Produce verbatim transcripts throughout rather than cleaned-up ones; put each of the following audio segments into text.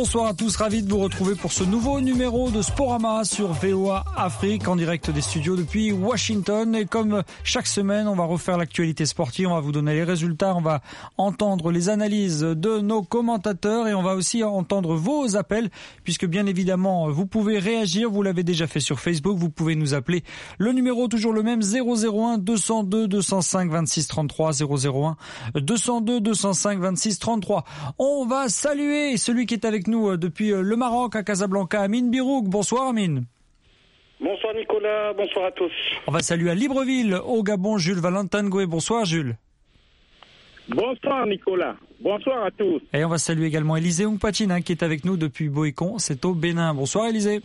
Bonsoir à tous, ravi de vous retrouver pour ce nouveau numéro de Sporama sur V O A Afrique en direct des studios depuis Washington. Et comme chaque semaine, on va refaire l'actualité sportive, on va vous donner les résultats, on va entendre les analyses de nos commentateurs et on va aussi entendre vos appels puisque bien évidemment, vous pouvez réagir, vous l'avez déjà fait sur Facebook, vous pouvez nous appeler. Le numéro toujours le même, zéro zéro un deux cent deux deux cent cinq vingt-six trente-trois, zéro zéro un deux cent deux deux cent cinq vingt-six trente-trois. On va saluer celui qui est avec nous depuis le Maroc à Casablanca, Amine Birouk. Bonsoir Amine. Bonsoir Nicolas, bonsoir à tous. On va saluer à Libreville, au Gabon, Jules Valentin Ngoué. Bonsoir Jules. Bonsoir Nicolas, bonsoir à tous. Et on va saluer également Élisée Oungpatine hein, qui est avec nous depuis Boécon, c'est au Bénin. Bonsoir Élisée.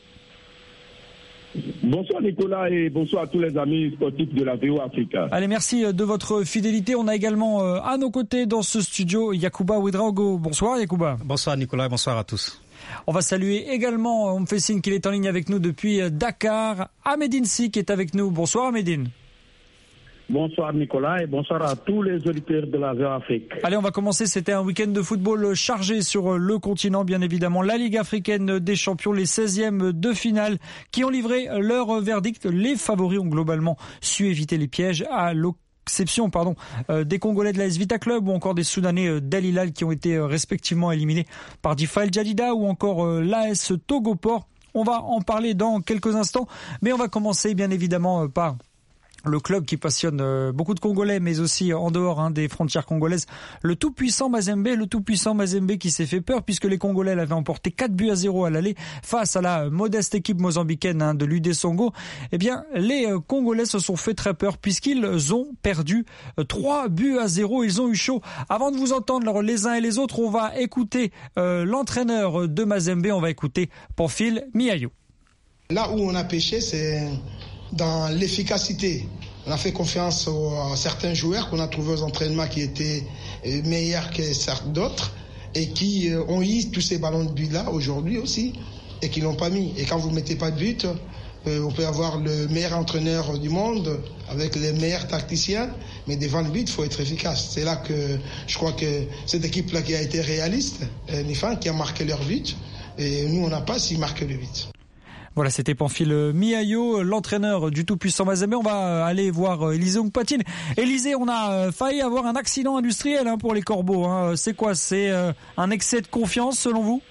Bonsoir Nicolas et bonsoir à tous les amis sportifs de la V O A Africa. Allez, merci de votre fidélité. On a également euh, à nos côtés dans ce studio Yacouba Ouedraogo. Bonsoir Yacouba. Bonsoir Nicolas, bonsoir à tous. On va saluer également, on me fait signe qu'il est en ligne avec nous depuis Dakar, Ahmedine Si qui est avec nous. Bonsoir Ahmedine. Bonsoir Nicolas et bonsoir à tous les auditeurs de la V O A Afrique. Allez, on va commencer. C'était un week-end de football chargé sur le continent, bien évidemment. La Ligue africaine des champions, les seizièmes de finale qui ont livré leur verdict. Les favoris ont globalement su éviter les pièges à l'exception pardon, euh, des Congolais de l'A S Vita Club ou encore des Soudanais euh, d'Al Hilal qui ont été euh, respectivement éliminés par Difa El Jadida ou encore euh, l'A S Togoport. On va en parler dans quelques instants, mais on va commencer bien évidemment euh, par le club qui passionne euh, beaucoup de Congolais, mais aussi euh, en dehors hein, des frontières congolaises, le tout-puissant Mazembe, le tout-puissant Mazembe qui s'est fait peur puisque les Congolais l'avaient emporté quatre buts à zéro à l'aller face à la modeste équipe mozambicaine hein, de l'U D Songo. Eh bien, les euh, Congolais se sont fait très peur puisqu'ils ont perdu euh, trois buts à zéro. Ils ont eu chaud. Avant de vous entendre les uns et les autres, on va écouter euh, l'entraîneur de Mazembe, on va écouter Pamphile Miayo. Là où on a pêché, c'est dans l'efficacité. On a fait confiance aux, à certains joueurs qu'on a trouvés aux entraînements qui étaient meilleurs que certains d'autres et qui ont eu tous ces ballons de but-là aujourd'hui aussi et qui l'ont pas mis. Et quand vous ne mettez pas de but, euh, on peut avoir le meilleur entraîneur du monde avec les meilleurs tacticiens, mais devant le but, il faut être efficace. C'est là que je crois que cette équipe-là qui a été réaliste, euh, Nifan, qui a marqué leur but, et nous on n'a pas s'ils marquent le but. Voilà, c'était Pamphile Miayo, l'entraîneur du tout-puissant Mazembe. On va aller voir Élisée Oungpatine. Élisée, on a failli avoir un accident industriel hein, pour les Corbeaux. Hein. C'est quoi? C'est euh, un excès de confiance selon vous?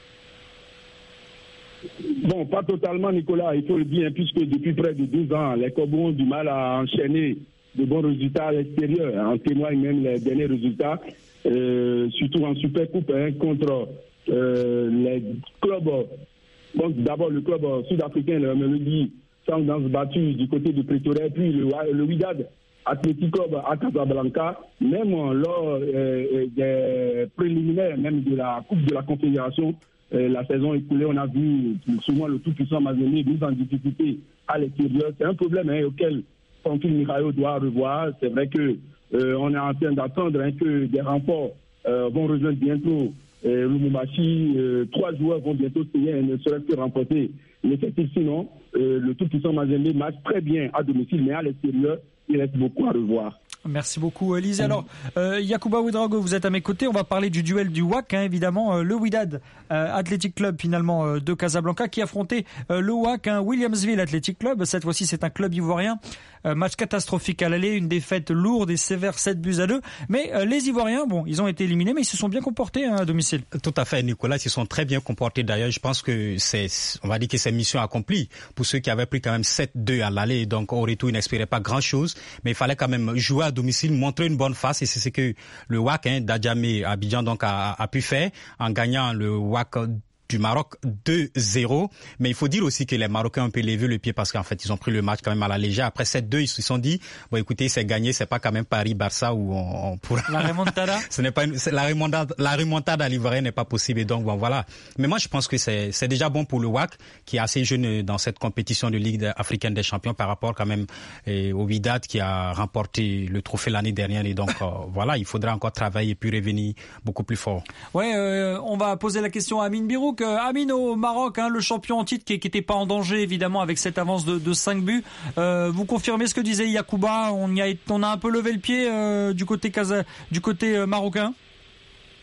Bon, pas totalement Nicolas, il faut le dire, puisque depuis près de deux ans, les Corbeaux ont du mal à enchaîner de bons résultats à l'extérieur. En témoignent même les derniers résultats, euh, surtout en Supercoupe hein, contre euh, les clubs. Donc d'abord le club sud-africain, le Melody, Sundowns battu du côté de Pretoria, puis le, le Wydad Athletic Club à Casablanca, même lors euh, des préliminaires, même de la Coupe de la Confédération, euh, la saison écoulée, on a vu souvent le tout-puissant Mazembe mis en difficulté à l'extérieur. C'est un problème hein, auquel Pamphile Miayo doit revoir. C'est vrai que euh, on est en train d'attendre hein, que des renforts euh, vont rejoindre bientôt Euh, Lumumbashi, euh, trois joueurs vont bientôt signer et ne serait-ce que remporter l'effectif. Sinon, euh, le tout-puissant Mazembe marche très bien à domicile, mais à l'extérieur, il reste beaucoup à revoir. Merci beaucoup, Élisée. Alors, euh, Yacouba Ouedraogo, vous êtes à mes côtés. On va parler du duel du W A C, hein, évidemment. Euh, le Wydad euh, Athletic Club, finalement, euh, de Casablanca, qui affrontait euh, le W A C, hein, Williamsville Athletic Club. Cette fois-ci, c'est un club ivoirien. Euh, match catastrophique à l'aller, une défaite lourde et sévère, sept buts à deux. Mais euh, les Ivoiriens, bon, ils ont été éliminés, mais ils se sont bien comportés hein, à domicile. Tout à fait, Nicolas. Ils se sont très bien comportés. D'ailleurs, je pense que c'est, on va dire que c'est mission accomplie pour ceux qui avaient pris quand même sept deux à l'aller. Donc, au retour, ils n'espéraient pas grand-chose. Mais il fallait quand même jouer à domicile, montrer une bonne face. Et c'est ce que le W A C, hein, d'Adjamé Abidjan, donc, a, a pu faire en gagnant le W A C du Maroc deux zéro. Mais il faut dire aussi que les Marocains ont un peu levé le pied parce qu'en fait, ils ont pris le match quand même à la légère. Après sept deux, ils se sont dit, bon, écoutez, c'est gagné, c'est pas quand même Paris-Barça où on, on pourra... La remontada? Ce n'est pas une, la remontada, la remontada à l'Ivoirien n'est pas possible. Et donc, bon, voilà. Mais moi, je pense que c'est, c'est déjà bon pour le W A C, qui est assez jeune dans cette compétition de Ligue africaine des champions par rapport quand même eh, au Wydad qui a remporté le trophée l'année dernière. Et donc, euh, voilà, il faudra encore travailler et puis revenir beaucoup plus fort. Ouais, euh, on va poser la question à Amine Birouk. Euh, Amine, au Maroc, hein, le champion en titre qui n'était pas en danger, évidemment, avec cette avance de, de cinq buts. Euh, vous confirmez ce que disait Yacouba? On, y a, on a un peu levé le pied euh, du côté, casa, du côté euh, marocain?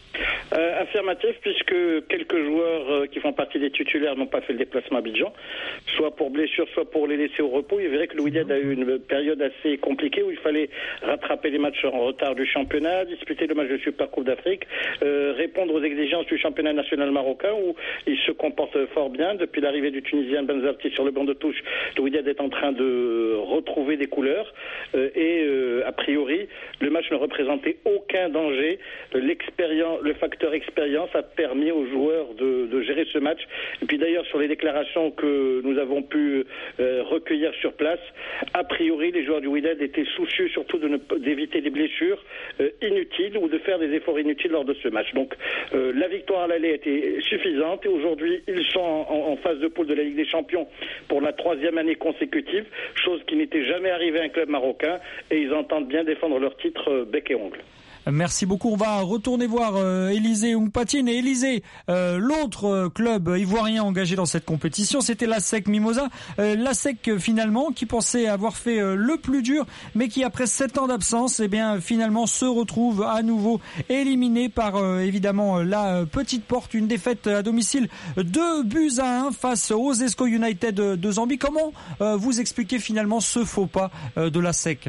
Euh, affirmatif, puisque quelques joueurs euh, qui font partie des titulaires n'ont pas fait le déplacement à Abidjan, soit pour blessure, soit pour les laisser au repos. Il verrait que le Wydad a eu une période assez compliquée où il fallait rattraper les matchs en retard du championnat, disputer le match de Super Coupe d'Afrique, euh, répondre aux exigences du championnat national marocain où il se comporte fort bien. Depuis l'arrivée du Tunisien Benzarti sur le banc de touche, le Wydad est en train de retrouver des couleurs euh, et euh, a priori, le match ne représentait aucun danger. L'expérience, le facteur expérience a permis aux joueurs de, de gérer ce match. Et puis d'ailleurs, sur les déclarations que nous avons pu euh, recueillir sur place, a priori, les joueurs du Wydad étaient soucieux surtout de ne, d'éviter des blessures euh, inutiles ou de faire des efforts inutiles lors de ce match. Donc euh, la victoire à l'aller était suffisante et aujourd'hui, ils sont en, en phase de poule de la Ligue des Champions pour la troisième année consécutive, chose qui n'était jamais arrivée à un club marocain, et ils entendent bien défendre leur titre euh, bec et ongle. Merci beaucoup. On va retourner voir euh, Élysée Oungpatine. Et Élysée, euh, l'autre euh, club ivoirien engagé dans cette compétition, c'était l'A S E C Mimosa. Euh, L'A S E C finalement, qui pensait avoir fait euh, le plus dur, mais qui après sept ans d'absence, eh bien finalement se retrouve à nouveau éliminé par euh, évidemment la petite porte. Une défaite à domicile, deux buts à un face aux Esco United de Zambie. Comment euh, vous expliquez finalement ce faux pas euh, de l'A S E C ?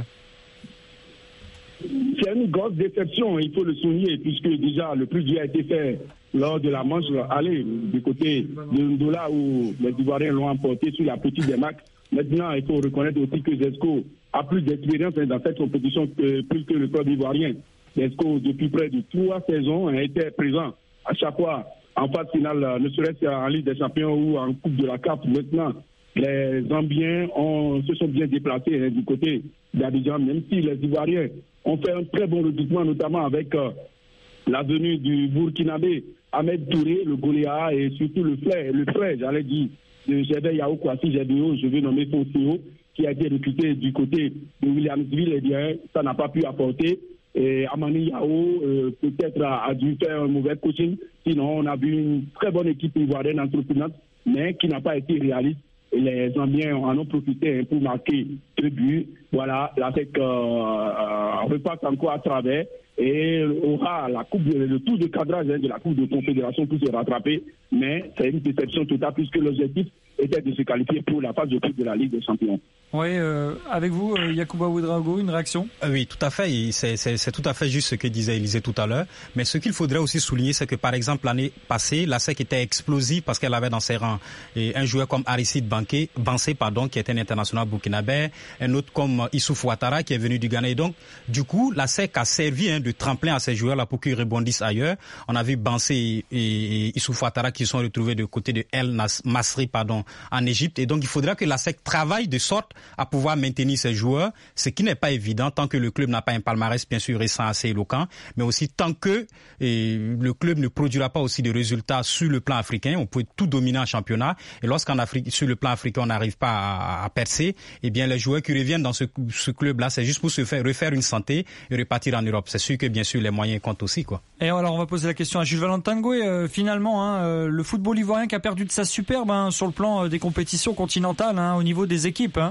C'est une grosse déception, il faut le souligner, puisque déjà le plus dur a été fait lors de la manche aller du côté de Ndola où les Ivoiriens l'ont emporté sur la petite des Macs. Maintenant, il faut reconnaître aussi que Zesco a plus d'expérience dans cette compétition que plus que le club ivoirien. Zesco, depuis près de trois saisons, a été présent à chaque fois en phase finale, ne serait-ce qu'en Ligue des Champions ou en Coupe de la C A F. Maintenant, les Zambiens ont, se sont bien déplacés hein, du côté d'Abidjan, même si les Ivoiriens ont fait un très bon recrutement, notamment avec euh, la venue du Burkinabé Ahmed Touré, le Goliath, et surtout le frère, le frère, j'allais dire, de Gébé Yao Kwasi Gédéo, je vais nommer Fonseo, qui a été recruté du côté de Williamsville. Eh bien, ça n'a pas pu apporter. Et Amani Yao, euh, peut-être, a, a dû faire un mauvais coaching. Sinon, on a vu une très bonne équipe ivoirienne entreprenante, mais qui n'a pas été réaliste. Et les Zambiens en ont profité pour marquer deux buts. Voilà, la S E C euh, euh, repasse encore à travers et aura la coupe de, le tour de cadrage hein, de la Coupe de Confédération pour se rattraper. Mais c'est une déception totale puisque l'objectif était de se qualifier pour la phase de poule de la Ligue des Champions. Oui, euh, avec vous, euh, Yacouba Ouedraogo, une réaction ? euh, Oui, tout à fait. C'est, c'est, c'est tout à fait juste ce que disait Élysée tout à l'heure. Mais ce qu'il faudrait aussi souligner, c'est que par exemple l'année passée, la S E C était explosive parce qu'elle avait dans ses rangs et un joueur comme Aristide Banké, Bansé, pardon, qui était un international burkinabé, un autre comme Issouf Ouattara qui est venu du Ghana. Et donc, du coup, la S E C a servi hein, de tremplin à ces joueurs-là pour qu'ils rebondissent ailleurs. On a vu Bansé et, et Issouf Ouattara qui sont retrouvés de côté de El Masri, pardon, en Égypte. Et donc, il faudra que la S E C travaille de sorte à pouvoir maintenir ses joueurs, ce qui n'est pas évident tant que le club n'a pas un palmarès bien sûr récent assez éloquent, mais aussi tant que et, le club ne produira pas aussi de résultats sur le plan africain. On peut tout dominer en championnat et lorsqu'en Afrique, sur le plan africain, on n'arrive pas à, à percer, eh bien les joueurs qui reviennent dans ce, ce club-là, c'est juste pour se faire refaire une santé et repartir en Europe. C'est sûr que bien sûr les moyens comptent aussi, quoi. Et alors on va poser la question à Jules Valentin Ngoué. Euh, finalement, hein, euh, le football ivoirien qui a perdu de sa superbe hein, sur le plan euh, des compétitions continentales, hein, au niveau des équipes. Hein.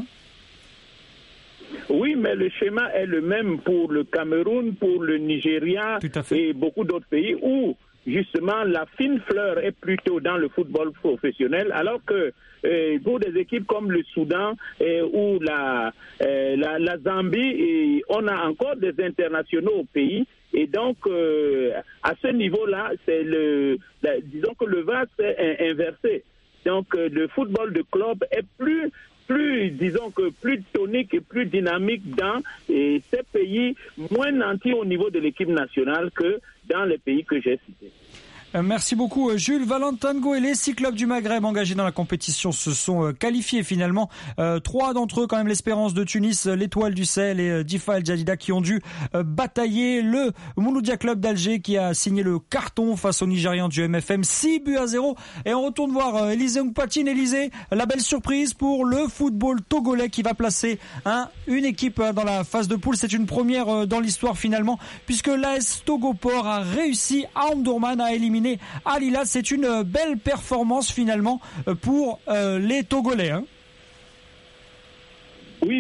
Oui, mais le schéma est le même pour le Cameroun, pour le Nigeria et beaucoup d'autres pays où justement la fine fleur est plutôt dans le football professionnel, alors que euh, pour des équipes comme le Soudan euh, ou la, euh, la, la Zambie, et on a encore des internationaux au pays. Et donc, euh, à ce niveau-là, c'est le, la, disons que le vase est inversé. Donc, euh, le football de club est plus plus, disons que plus tonique et plus dynamique dans et ces pays, moins nantis au niveau de l'équipe nationale que dans les pays que j'ai cités. Merci beaucoup Jules. Valentin Ngoué, les six clubs du Maghreb engagés dans la compétition se sont qualifiés finalement. Euh, trois d'entre eux quand même, l'Espérance de Tunis, l'Étoile du Sahel et Difa El Jadida qui ont dû euh, batailler. Le Mouloudia Club d'Alger qui a signé le carton face aux Nigérians du M F M, six buts à zéro. Et on retourne voir euh, Élysée Oungpatine. Élysée, la belle surprise pour le football togolais qui va placer hein, une équipe dans la phase de poule. C'est une première euh, dans l'histoire finalement puisque l'A S Togoport a réussi à Omdurman à éliminer Al Hilal. C'est une belle performance finalement pour euh, les Togolais. Hein. Oui,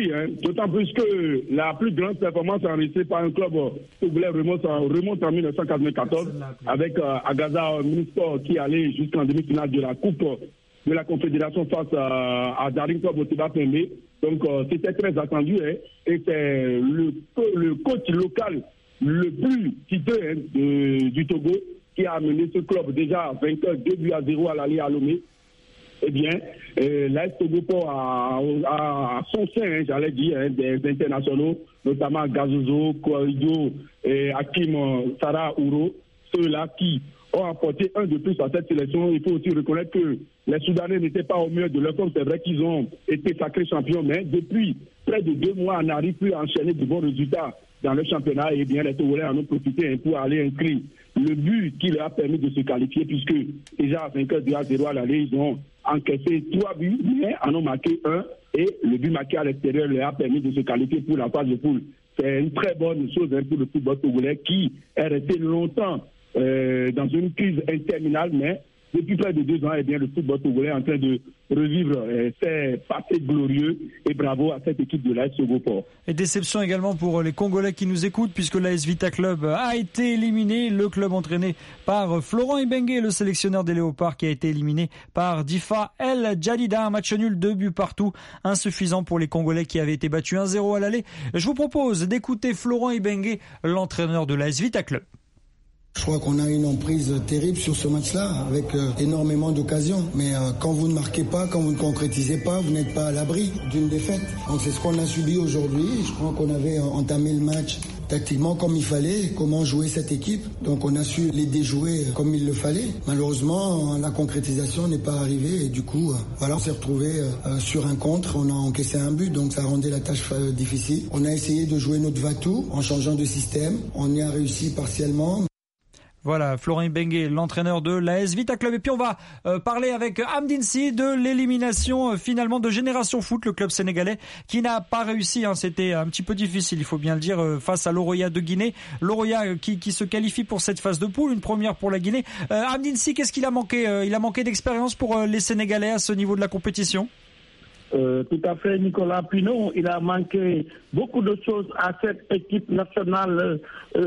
oui, hein, d'autant plus que la plus grande performance enregistrée par un club togolais remonte, remonte en dix-neuf cent quatre-vingt-quatorze avec euh, Agaza Minisport qui allait jusqu'en demi-finale de la Coupe de la Confédération face à, à Daring Club Motema Pembe. Donc euh, c'était très attendu hein, et c'est le, le coach local le plus titré hein, de, du Togo qui a amené ce club déjà vainqueur deux buts à zéro à l'aller à Lomé. Eh bien, euh, l'A S Togo a, a, a son sein, hein, j'allais dire, hein, des internationaux, notamment Gazozo, Kouaridio et Hakim Sarah Ouro, ceux-là qui ont apporté un de plus à cette sélection. Il faut aussi reconnaître que les Soudanais n'étaient pas au mieux de leur forme. C'est vrai qu'ils ont été sacrés champions, mais depuis près de deux mois, on n'arrive plus à enchaîner de bons résultats dans le championnat. Et bien, les Togolais en ont profité hein, pour aller inscrire le but qui leur a permis de se qualifier, puisque déjà vainqueur deux à zéro à l'aller, ils ont encaissé trois buts, mais en ont marqué un, et le but marqué à l'extérieur leur a permis de se qualifier pour la phase de poule. C'est une très bonne chose hein, pour le football togolais qui est resté longtemps euh, dans une crise interminable, mais depuis près de deux ans, eh bien, le football togolais est en train de revivre euh, ses passés glorieux, et bravo à cette équipe de l'A S Sogoport. Et déception également pour les Congolais qui nous écoutent, puisque l'A S Vita Club a été éliminé, le club entraîné par Florent Ibenge, le sélectionneur des Léopards, qui a été éliminé par Difa El Jadida, un match nul, deux buts partout, insuffisant pour les Congolais qui avaient été battus un zéro à l'aller. Je vous propose d'écouter Florent Ibenge, l'entraîneur de l'A S Vita Club. Je crois qu'on a une emprise terrible sur ce match-là, avec euh, énormément d'occasions. Mais euh, quand vous ne marquez pas, quand vous ne concrétisez pas, vous n'êtes pas à l'abri d'une défaite. Donc c'est ce qu'on a subi aujourd'hui. Je crois qu'on avait euh, entamé le match tactiquement comme il fallait, comment jouer cette équipe. Donc on a su les déjouer euh, comme il le fallait. Malheureusement, la concrétisation n'est pas arrivée et du coup, euh, voilà, on s'est retrouvé euh, sur un contre. On a encaissé un but, donc ça rendait la tâche euh, difficile. On a essayé de jouer notre va-tout en changeant de système. On y a réussi partiellement. Voilà, Florent Ibenge, l'entraîneur de l'A S Vita Club. Et puis on va euh, parler avec Amdine Sy de l'élimination euh, finalement de Génération Foot, le club sénégalais qui n'a pas réussi. Hein, c'était un petit peu difficile, il faut bien le dire, euh, face à l'Oroya de Guinée. L'Oroya euh, qui, qui se qualifie pour cette phase de poule, une première pour la Guinée. Euh, Amdine Sy, qu'est-ce qu'il a manqué euh, Il a manqué d'expérience pour euh, les Sénégalais à ce niveau de la compétition. Euh, tout à fait, Nicolas Pinot. Il a manqué beaucoup de choses à cette équipe nationale,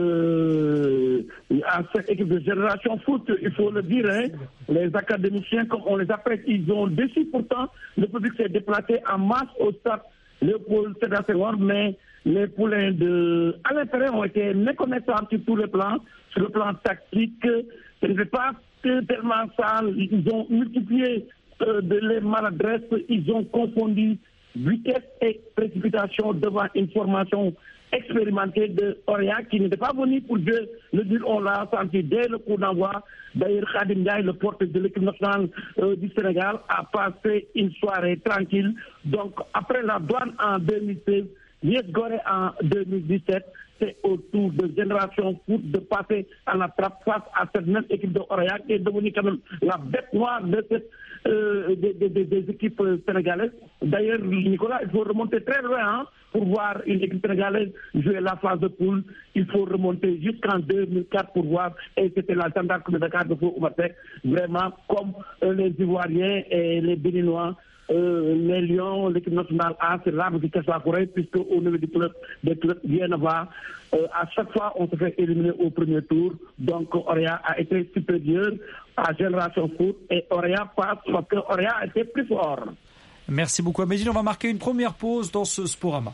euh, à cette équipe de Génération Foot, il faut le dire. Hein. Les académiciens, comme on les appelle, ils ont déçu pourtant. Le public s'est déplacé en masse au stade Léopold Sédar Senghor, mais les poulains de Alain Perrin ont été méconnaissants sur tous les plans, sur le plan tactique. Ce n'est pas tellement ça. Ils ont multiplié de les maladresses, ils ont confondu vitesse et précipitation devant une formation expérimentée de Oria qui n'était pas venue pour jouer le dur. On l'a senti dès le coup d'envoi. D'ailleurs, Khadim Ndiaye, le porteur de l'équipe nationale euh, du Sénégal, a passé une soirée tranquille. Donc, après la douane en deux mille seize, Yes Gorée en deux mille dix-sept, c'est au tour de Génération Foot de passer à la trappe face à cette même équipe de Oria qui est devenue quand même la bête noire de cette Euh, des, des, des équipes sénégalaises. D'ailleurs, Nicolas, il faut remonter très loin hein, pour voir une équipe sénégalaise jouer la phase de poule. Il faut remonter jusqu'en deux mille quatre pour voir. Et c'était la gendarmerie de Dakar de Fou Oumartek. Vraiment, comme euh, les Ivoiriens et les Béninois, euh, les Lions, l'équipe nationale A, c'est l'arbre qui cache la forêt, puisque au niveau du club, des clubs bien avant, euh, à chaque fois, on se fait éliminer au premier tour. Donc, Oria a été supérieur à Génération Foot et Oria passe parce que Oria a été plus fort. Merci beaucoup, Amédine. On va marquer une première pause dans ce Sporama.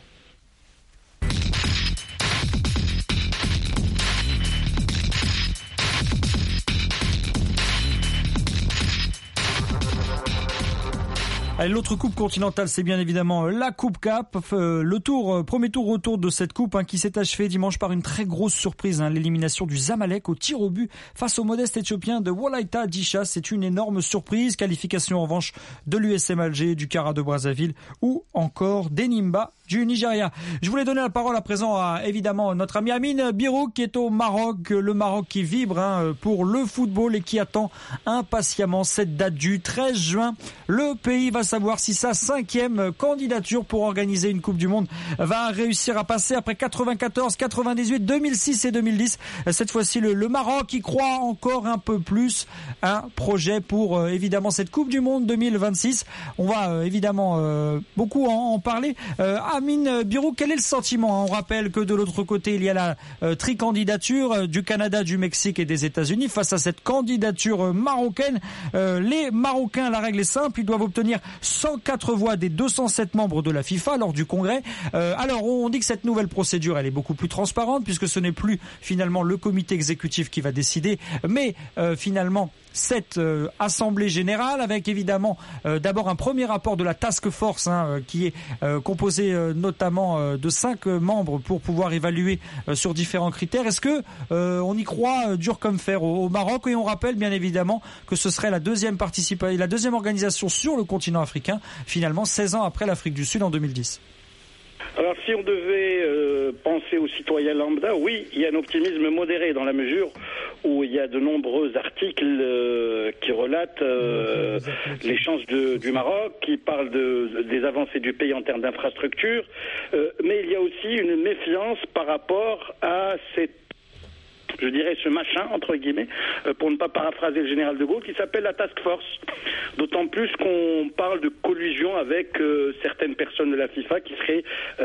Allez, l'autre coupe continentale, c'est bien évidemment la Coupe Cap. Euh, le tour, euh, premier tour retour de cette coupe hein, qui s'est achevé dimanche par une très grosse surprise, hein, l'élimination du Zamalek au tir au but face au modeste éthiopien de Wolaita Disha. C'est une énorme surprise. Qualification en revanche de l'U S M Alger, du Kara de Brazzaville ou encore d'Enimba du Nigeria. Je voulais donner la parole à présent à évidemment notre ami Amine Birouk qui est au Maroc. Le Maroc qui vibre hein, pour le football et qui attend impatiemment cette date du treize juin. Le pays va savoir si sa cinquième candidature pour organiser une Coupe du Monde va réussir à passer après quatre-vingt-quatorze, quatre-vingt-dix-huit, deux mille six et deux mille dix. Cette fois-ci, le, le Maroc y croit encore un peu plus. Un projet pour euh, évidemment cette Coupe du Monde deux mille vingt-six. On va euh, évidemment euh, beaucoup beaucoup en, en parler. Euh, Amine Birou, quel est le sentiment? On rappelle que de l'autre côté, il y a la euh, tricandidature euh, du Canada, du Mexique et des États-Unis. Face à cette candidature euh, marocaine, euh, les Marocains, la règle est simple, ils doivent obtenir cent quatre voix des deux cent sept membres de la FIFA lors du congrès. Euh, alors, on dit que cette nouvelle procédure, elle est beaucoup plus transparente puisque ce n'est plus finalement le comité exécutif qui va décider, mais euh, finalement cette euh, assemblée générale avec évidemment euh, d'abord un premier rapport de la task force hein, euh, qui est euh, composé euh, notamment euh, de cinq euh, membres pour pouvoir évaluer euh, sur différents critères. Est-ce que euh, on y croit euh, dur comme fer au, au Maroc? Et on rappelle bien évidemment que ce serait la deuxième participation, la deuxième organisation sur le continent africain, finalement seize ans après l'Afrique du Sud en deux mille dix. Alors si on devait euh, penser aux citoyens lambda, oui, il y a un optimisme modéré dans la mesure où il y a de nombreux articles euh, qui relatent euh, les chances de, du Maroc, qui parlent de, des avancées du pays en termes d'infrastructures, euh, mais il y a aussi une méfiance par rapport à cette je dirais ce machin, entre guillemets, pour ne pas paraphraser le général de Gaulle, qui s'appelle la Task Force. D'autant plus qu'on parle de collusion avec euh, certaines personnes de la FIFA qui seraient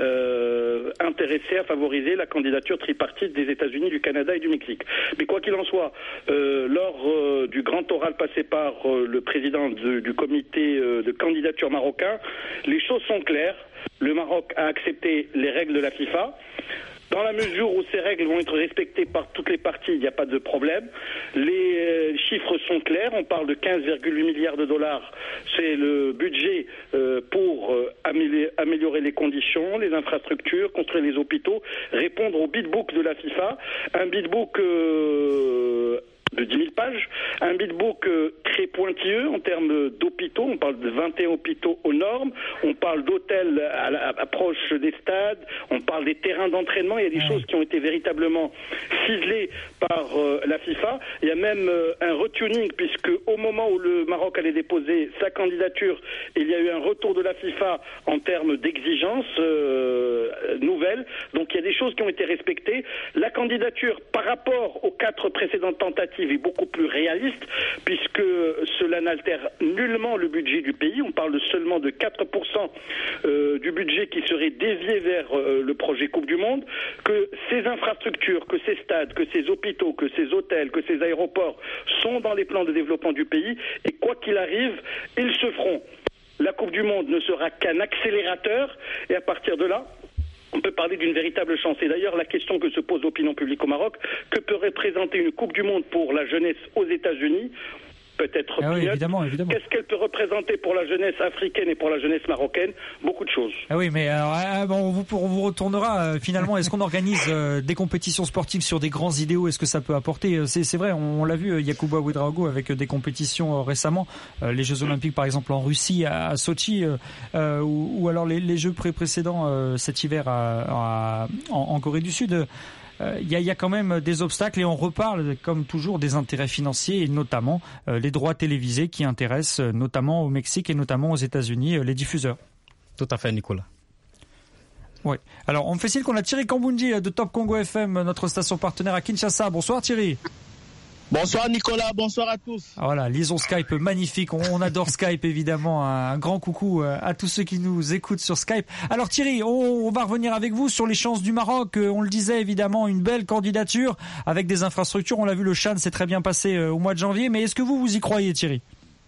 euh, intéressées à favoriser la candidature tripartite des États-Unis, du Canada et du Mexique. Mais quoi qu'il en soit, euh, lors euh, du grand oral passé par euh, le président de, du comité euh, de candidature marocain, les choses sont claires. Le Maroc a accepté les règles de la FIFA. Dans la mesure où ces règles vont être respectées par toutes les parties, il n'y a pas de problème. Les euh, chiffres sont clairs. On parle de quinze virgule huit milliards de dollars. C'est le budget euh, pour euh, améliorer les conditions, les infrastructures, construire les hôpitaux, répondre au beatbook de la FIFA. Un beatbook euh, de dix mille pages, un beatbook euh, très pointilleux en termes d'hôpitaux. On parle de vingt et un hôpitaux aux normes, on parle d'hôtels à l'approche des stades, on parle des terrains d'entraînement. Il y a des choses qui ont été véritablement ciselées par euh, la FIFA. Il y a même euh, un retuning, puisque au moment où le Maroc allait déposer sa candidature, il y a eu un retour de la FIFA en termes d'exigences euh, nouvelles. Donc il y a des choses qui ont été respectées. La candidature par rapport aux quatre précédentes tentatives est beaucoup plus réaliste, puisque cela n'altère nullement le budget du pays. On parle de seulement de quatre pour cent euh, du budget qui serait dévié vers euh, le projet Coupe du Monde, que ces infrastructures, que ces stades, que ces hôpitaux, que ces hôtels, que ces aéroports sont dans les plans de développement du pays, et quoi qu'il arrive, ils se feront. La Coupe du Monde ne sera qu'un accélérateur, et à partir de là, on peut parler d'une véritable chance. Et d'ailleurs, la question que se pose l'opinion publique au Maroc, que peut représenter une Coupe du Monde pour la jeunesse aux États-Unis ? Peut-être ah oui, évidemment, évidemment. Qu'est-ce qu'elle peut représenter pour la jeunesse africaine et pour la jeunesse marocaine? Beaucoup de choses. Ah oui, mais alors, ah, bon, on, vous, on vous retournera euh, finalement. Est-ce qu'on organise euh, des compétitions sportives sur des grands idéaux? Est-ce que ça peut apporter? C'est, c'est vrai, on, on l'a vu, Yacouba Ouedraogo avec euh, des compétitions euh, récemment, euh, les Jeux Olympiques par exemple en Russie, à, à Sochi, euh, euh, ou, ou alors les, les Jeux pré précédents euh, cet hiver à, à, en, en Corée du Sud. Il y, y a quand même des obstacles et on reparle comme toujours des intérêts financiers et notamment euh, les droits télévisés qui intéressent euh, notamment au Mexique et notamment aux États-Unis euh, les diffuseurs. Tout à fait, Nicolas. Oui. Alors on me fait signe qu'on a Thierry Kamboundi de Top Congo F M, notre station partenaire à Kinshasa. Bonsoir Thierry. Bonsoir Nicolas, bonsoir à tous. Voilà, liaison Skype magnifique, on, on adore Skype évidemment, un grand coucou à tous ceux qui nous écoutent sur Skype. Alors Thierry, on, on va revenir avec vous sur les chances du Maroc, on le disait évidemment, une belle candidature avec des infrastructures, on l'a vu, le Chan s'est très bien passé au mois de janvier, mais est-ce que vous, vous y croyez Thierry ?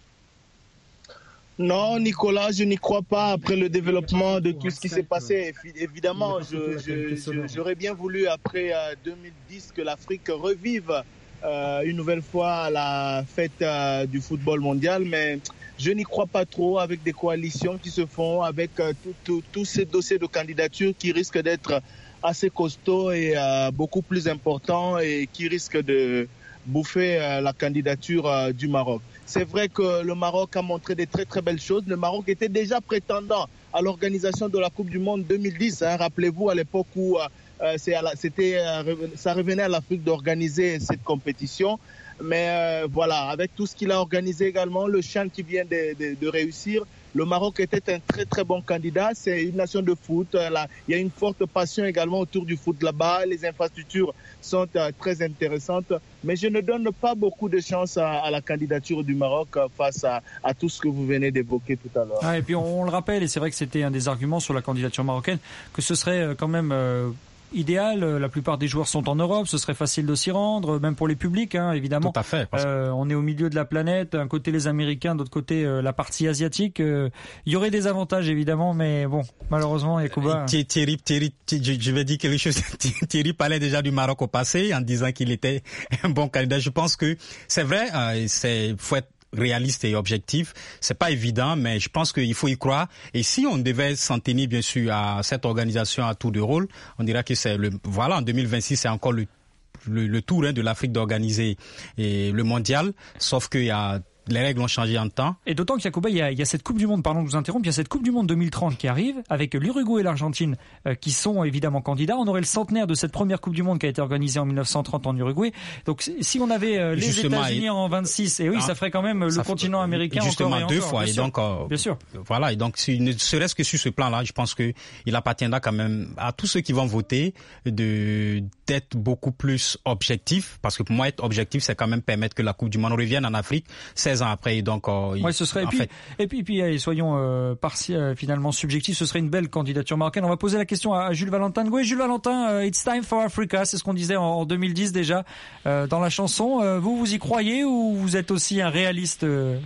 Non, Nicolas, je n'y crois pas après le développement de tout ce qui s'est passé. Évidemment, je, je, je, j'aurais bien voulu après deux mille dix que l'Afrique revive Euh, une nouvelle fois à la fête euh, du football mondial, mais je n'y crois pas trop avec des coalitions qui se font, avec euh, tous ces dossiers de candidature qui risquent d'être assez costauds et euh, beaucoup plus importants et qui risquent de bouffer euh, la candidature euh, du Maroc. C'est vrai que le Maroc a montré des très très belles choses. Le Maroc était déjà prétendant à l'organisation de la Coupe du Monde deux mille dix. Hein. Rappelez-vous à l'époque où euh, Euh, c'est à la, c'était, euh, ça revenait à l'Afrique d'organiser cette compétition. Mais euh, voilà, avec tout ce qu'il a organisé également, le Chan qui vient de, de, de réussir, le Maroc était un très très bon candidat. C'est une nation de foot. Là, il y a une forte passion également autour du foot là-bas. Les infrastructures sont euh, très intéressantes. Mais je ne donne pas beaucoup de chance à, à la candidature du Maroc euh, face à, à tout ce que vous venez d'évoquer tout à l'heure. Ah, et puis on, on le rappelle, et c'est vrai que c'était un des arguments sur la candidature marocaine, que ce serait quand même euh, idéal. La plupart des joueurs sont en Europe, ce serait facile de s'y rendre, même pour les publics, hein, évidemment. Tout à fait. Parce... Euh, on est au milieu de la planète, d'un côté les Américains, d'autre côté euh, la partie asiatique. Euh, il y aurait des avantages, évidemment, mais bon, malheureusement, Yacouba... Thierry, Thierry, Thierry, je, je vais dire quelque chose. Thierry parlait déjà du Maroc au passé en disant qu'il était un bon candidat. Je pense que c'est vrai, euh, c'est faut être réaliste et objectif. C'est pas évident, mais je pense qu'il faut y croire. Et si on devait s'en tenir, bien sûr, à cette organisation à tour de rôle, on dira que c'est le, voilà, en deux mille vingt-six, c'est encore le, le, le tour hein, de l'Afrique d'organiser et le mondial. Sauf qu'il y a, les règles ont changé en temps. Et d'autant qu'il y, y, y a cette Coupe du Monde, pardon de vous interrompre, il y a cette Coupe du Monde deux mille trente qui arrive, avec l'Uruguay et l'Argentine euh, qui sont évidemment candidats. On aurait le centenaire de cette première Coupe du Monde qui a été organisée en mille neuf cent trente en Uruguay. Donc si on avait euh, les États-Unis en vingt-six, et oui, ah, ça ferait quand même le continent américain justement encore et deux encore, fois. Bien et sûr. donc, euh, bien sûr. Voilà. Et donc, si, ne serait-ce que sur ce plan-là, je pense que il appartiendra quand même à tous ceux qui vont voter de d'être beaucoup plus objectifs, parce que pour moi, être objectif, c'est quand même permettre que la Coupe du Monde revienne en Afrique seize ans après. Et donc Ouais, ce serait, et puis, et puis, et puis, allez, soyons euh, parti, euh, finalement subjectifs, ce serait une belle candidature marocaine. On va poser la question à, à Jules Valentin. Oui, Jules Valentin, uh, it's time for Africa, c'est ce qu'on disait en, en deux mille dix déjà euh, dans la chanson. Euh, vous, vous y croyez ou vous êtes aussi un réaliste euh...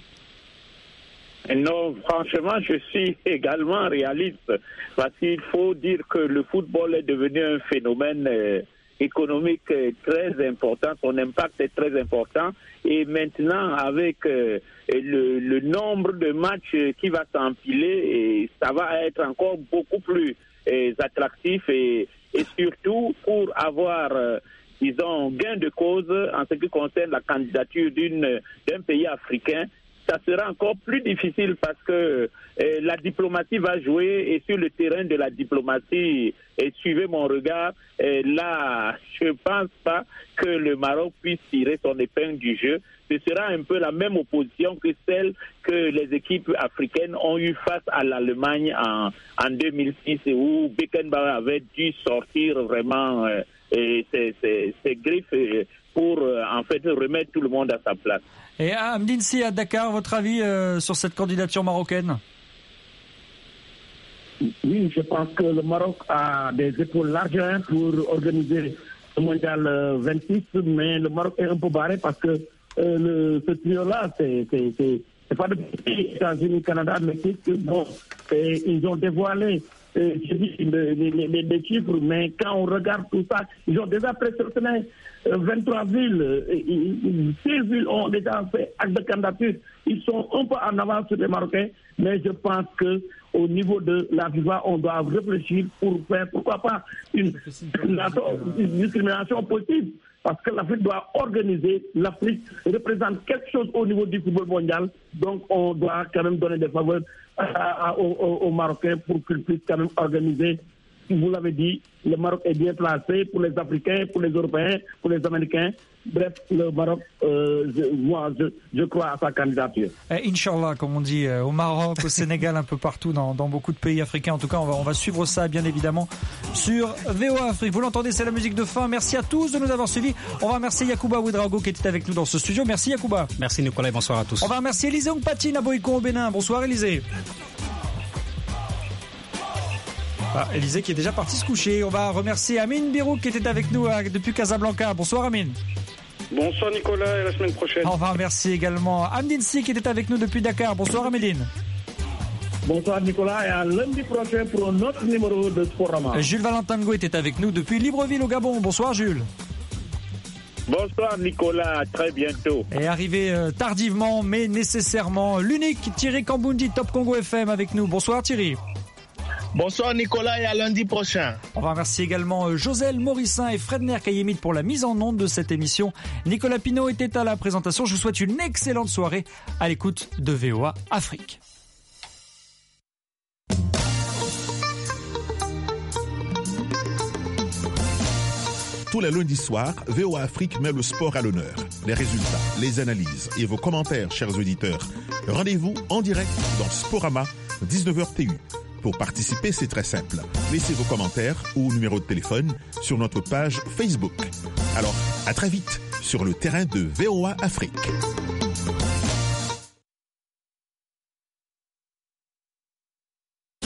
Non, franchement, je suis également réaliste parce qu'il faut dire que le football est devenu un phénomène euh, économique très important, son impact est très important et maintenant avec euh, le, le nombre de matchs qui va s'empiler, et ça va être encore beaucoup plus euh, attractif et, et surtout pour avoir euh, disons gain de cause en ce qui concerne la candidature d'une d'un pays africain. Ça sera encore plus difficile parce que euh, la diplomatie va jouer, et sur le terrain de la diplomatie, et suivez mon regard, euh, là, je ne pense pas que le Maroc puisse tirer son épingle du jeu. Ce sera un peu la même opposition que celle que les équipes africaines ont eu face à l'Allemagne en, en deux mille six, où Beckenbauer avait dû sortir vraiment euh, et ses, ses, ses griffes euh, pour euh, en fait remettre tout le monde à sa place. Et Amdine Si à Dakar, votre avis euh, sur cette candidature marocaine? Oui, je pense que le Maroc a des épaules larges pour organiser le mondial vingt-six, mais le Maroc est un peu barré parce que euh, le, ce trio-là, c'est, c'est, c'est, c'est pas de États-Unis, Canada, Mexique. Bon, et ils ont dévoilé euh, je dis, les, les, les chiffres, mais quand on regarde tout ça, ils ont déjà présélectionné vingt-trois villes, six villes ont déjà fait acte de candidature. Ils sont un peu en avance sur les Marocains, mais je pense que au niveau de la FIFA, on doit réfléchir pour faire, pourquoi pas, une, une, une discrimination possible. Parce que l'Afrique doit organiser, l'Afrique représente quelque chose au niveau du football mondial, donc on doit quand même donner des faveurs à, à, aux, aux Marocains pour qu'ils puissent quand même organiser. Vous l'avez dit, le Maroc est bien placé pour les Africains, pour les Européens, pour les Américains. Bref, le Maroc, euh, je, moi, je, je crois à sa candidature. Eh, Inch'Allah, comme on dit, euh, au Maroc, au Sénégal, un peu partout, dans, dans beaucoup de pays africains. En tout cas, on va, on va suivre ça, bien évidemment, sur V O A Afrique. Vous l'entendez, c'est la musique de fin. Merci à tous de nous avoir suivis. On va remercier Yacouba Ouedraogo qui était avec nous dans ce studio. Merci Yacouba. Merci Nicolas, bonsoir à tous. On va remercier Élisée Ongpatine à Boïcon au Bénin. Bonsoir Élisée. Ah, Élisée qui est déjà parti se coucher. On va remercier Amine Birou qui était avec nous euh, depuis Casablanca. Bonsoir Amine. Bonsoir Nicolas, et à la semaine prochaine. On va remercier également Amdine Si qui était avec nous depuis Dakar. Bonsoir Améline. Bonsoir Nicolas, et à lundi prochain pour un autre numéro de Sporama. Jules Valentin Ngo était avec nous depuis Libreville au Gabon. Bonsoir Jules. Bonsoir Nicolas, à très bientôt. Et arrivé euh, tardivement mais nécessairement, l'unique Thierry Kamboundi, Top Congo F M avec nous. Bonsoir Thierry. Bonsoir Nicolas, et à lundi prochain. On va remercier également Joselle Morissin et Fredner Kayemit pour la mise en onde de cette émission. Nicolas Pinault était à la présentation. Je vous souhaite une excellente soirée à l'écoute de V O A Afrique. Tous les lundis soirs, V O A Afrique met le sport à l'honneur. Les résultats, les analyses et vos commentaires, chers auditeurs. Rendez-vous en direct dans Sporama, dix-neuf heures T U. Pour participer, c'est très simple. Laissez vos commentaires ou numéro de téléphone sur notre page Facebook. Alors, à très vite sur le terrain de V O A Afrique.